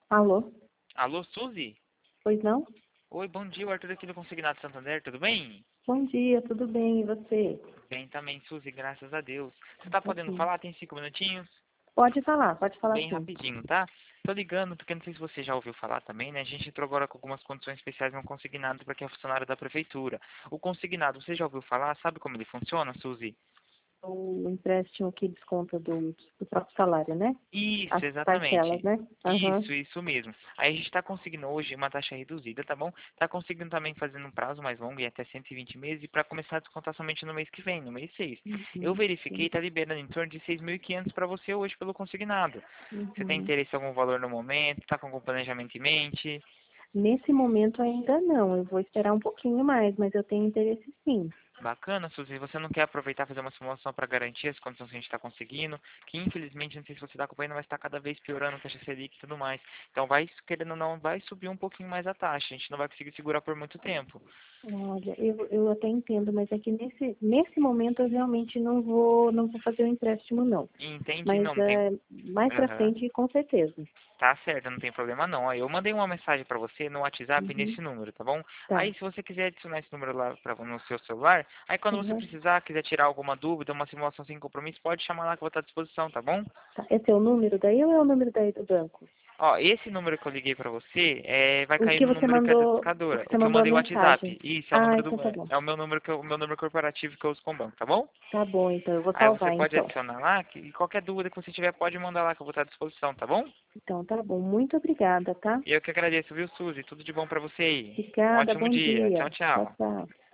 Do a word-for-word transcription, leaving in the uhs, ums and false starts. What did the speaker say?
Alô? Alô, Suzy? Pois não? Oi, bom dia, o Arthur aqui do Consignado Santander, tudo bem? Bom dia, tudo bem? E você? Bem também, Suzy, graças a Deus. Você tá podendo Aqui. falar? Tem cinco minutinhos? Pode falar, pode falar Bem sim. rapidinho, tá? Tô ligando porque não sei se você já ouviu falar também, né? A gente entrou agora com algumas condições especiais no consignado para quem é funcionário da prefeitura. O consignado, você já ouviu falar? Sabe como ele funciona, Suzy? O empréstimo que desconta do, do próprio salário, né? As Isso, parcelas, exatamente. né? Aham. Isso, isso mesmo. Aí a gente está conseguindo hoje uma taxa reduzida, tá bom? Está conseguindo também fazendo um prazo mais longo, em até cento e vinte meses, e para começar a descontar somente no mês que vem, no mês seis. Eu Uhum. verifiquei, Sim. está liberando em torno de seis mil e quinhentos para você hoje pelo consignado. Você tem Uhum. interesse em algum valor no momento? Está com algum planejamento em mente? Nesse momento ainda não, eu vou esperar um pouquinho mais, mas eu tenho interesse sim. Bacana, Suzy. Você não quer aproveitar e fazer uma simulação para garantir as condições que a gente está conseguindo? Que infelizmente, não sei se você está acompanhando, mas está cada vez piorando a taxa Selic e tudo mais. Então, vai, querendo ou não, vai subir um pouquinho mais a taxa. A gente não vai conseguir segurar por muito tempo. Olha, eu, eu até entendo, mas é que nesse, nesse momento eu realmente não vou, não vou fazer o empréstimo não. Entende? Mas Não, não tem. é, mais pra Aham. frente, com certeza. Tá certo, não tem problema não. Ó, eu mandei uma mensagem para você no WhatsApp Uhum. nesse número, tá bom? Tá. Aí, se você quiser adicionar esse número lá pra, no seu celular, aí quando você Uhum. precisar, quiser tirar alguma dúvida, uma simulação sem compromisso, pode chamar lá que eu vou estar à disposição, tá bom? Tá. Esse é o número daí ou é o número daí do banco? Ó, esse número que eu liguei pra você é, vai O cair que no você número que é da mandou, o educadora. que O você que eu mandou a mandei o mensagem. WhatsApp. Isso, é o Ah, número do então tá banco. bom. É o meu número que eu, o meu número corporativo que eu uso com o banco, tá bom? Tá bom, então eu vou Aí você salvar pode então. adicionar lá que, e qualquer dúvida que você tiver pode mandar lá que eu vou estar à disposição, tá bom? Então tá bom. Muito obrigada, tá? E eu que agradeço, viu, Suzy? Tudo de bom pra você aí. Um Obrigada, ótimo bom dia. dia. Tchau, Tchau, tchau. tchau.